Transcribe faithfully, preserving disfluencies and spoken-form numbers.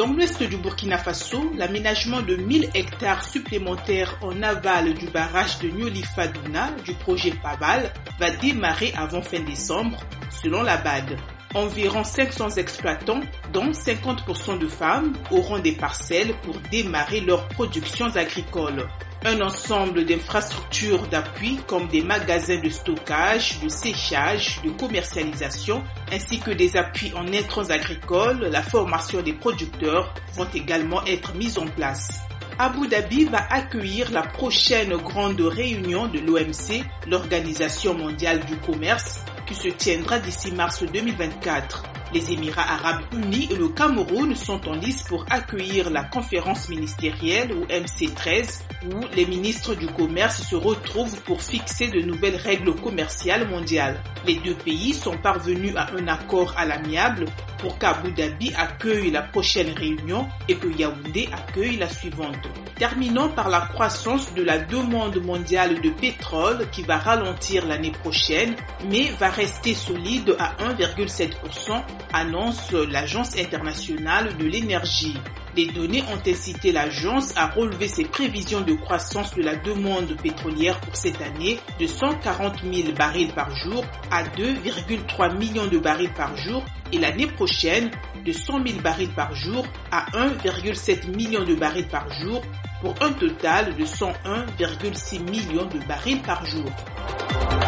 Dans l'ouest du Burkina Faso, l'aménagement de mille hectares supplémentaires en aval du barrage de Nioli-Fadouna du projet Pabal va démarrer avant fin décembre, selon la B A D. Environ cinq cents exploitants, dont cinquante pour cent de femmes, auront des parcelles pour démarrer leurs productions agricoles. Un ensemble d'infrastructures d'appui comme des magasins de stockage, de séchage, de commercialisation, ainsi que des appuis en intrants agricoles, la formation des producteurs vont également être mises en place. Abu Dhabi va accueillir la prochaine grande réunion de l'O M C, l'Organisation mondiale du commerce, qui se tiendra d'ici mars deux mille vingt-quatre. Les Émirats arabes unis et le Cameroun sont en lice pour accueillir la conférence ministérielle ou M C treize où les ministres du commerce se retrouvent pour fixer de nouvelles règles commerciales mondiales. Les deux pays sont parvenus à un accord à l'amiable pour qu'Abu Dhabi accueille la prochaine réunion et que Yaoundé accueille la suivante. Terminons par la croissance de la demande mondiale de pétrole qui va ralentir l'année prochaine mais va rester solide à un virgule sept pour cent, annonce l'Agence internationale de l'énergie. Les données ont incité l'agence à relever ses prévisions de croissance de la demande pétrolière pour cette année de cent quarante mille barils par jour à deux virgule trois millions de barils par jour et l'année prochaine de cent mille barils par jour à un virgule sept million de barils par jour pour un total de cent un virgule six millions de barils par jour.